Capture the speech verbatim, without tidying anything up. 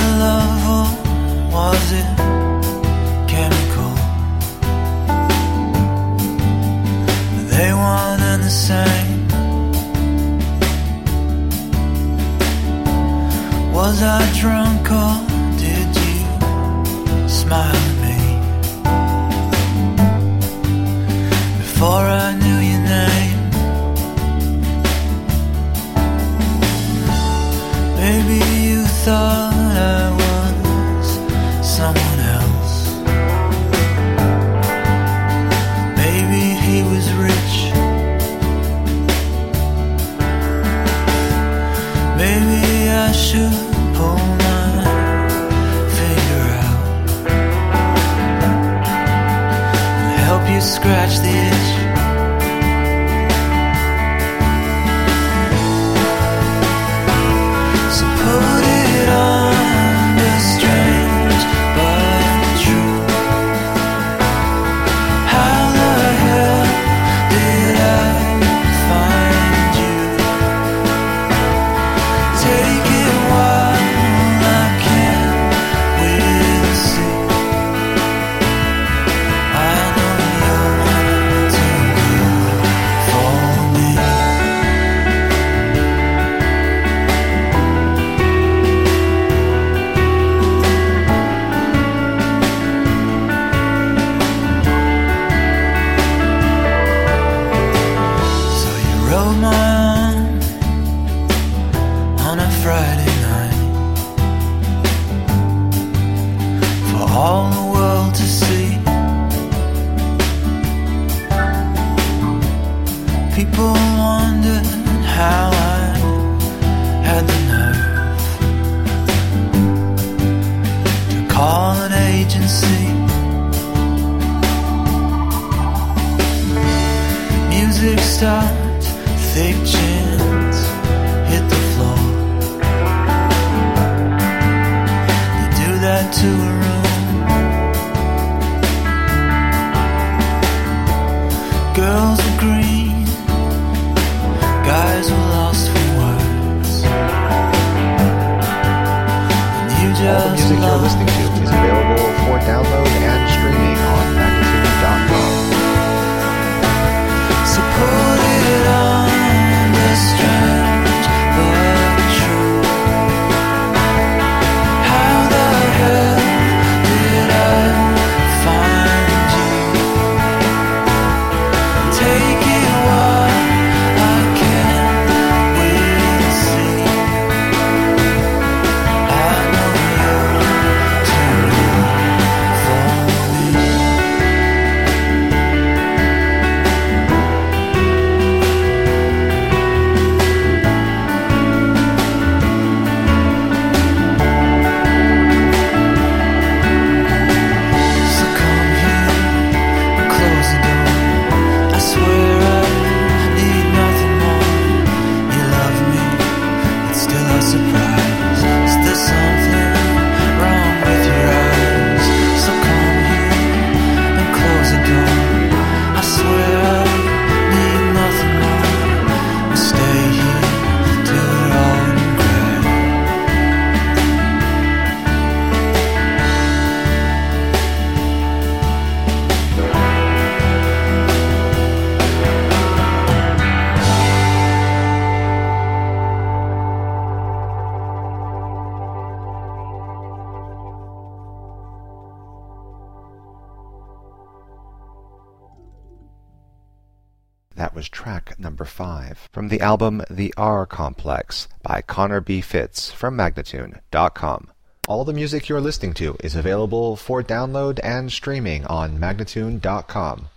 love or was it chemical? They one and the same. Was I drunk or did you smile at me? Before I knew your name, maybe you thought I was someone else. Maybe he was rich. Maybe I should pull my finger out and help you scratch the itch. So put it under strange but true. How the hell did I find you? Take it while I can with a sip. I know you're too good for me. So you rode my arm on a Friday night for all the world to see. People wondered how I had the nerve to call an agency. Music stopped, thick chins hit the floor. You do that to a room. Girls are green, guys were lost for words. And you All the just music you're loved listening to is available for download and streaming on magnitude dot com. So put it under strange but true. How the hell did I find you? Take it while I can with see. I know you're too good for me. So come here and close the door. I swear I need nothing more. You love me, it's still a surprise. Is there something wrong with your eyes? So come here and close the door. I swear I need nothing more. We stay here till we're old and gray. That was track number five from the album The R Complex by Connor B. Fitz from magnitude dot com. All the music you're listening to is available for download and streaming on magnitude dot com.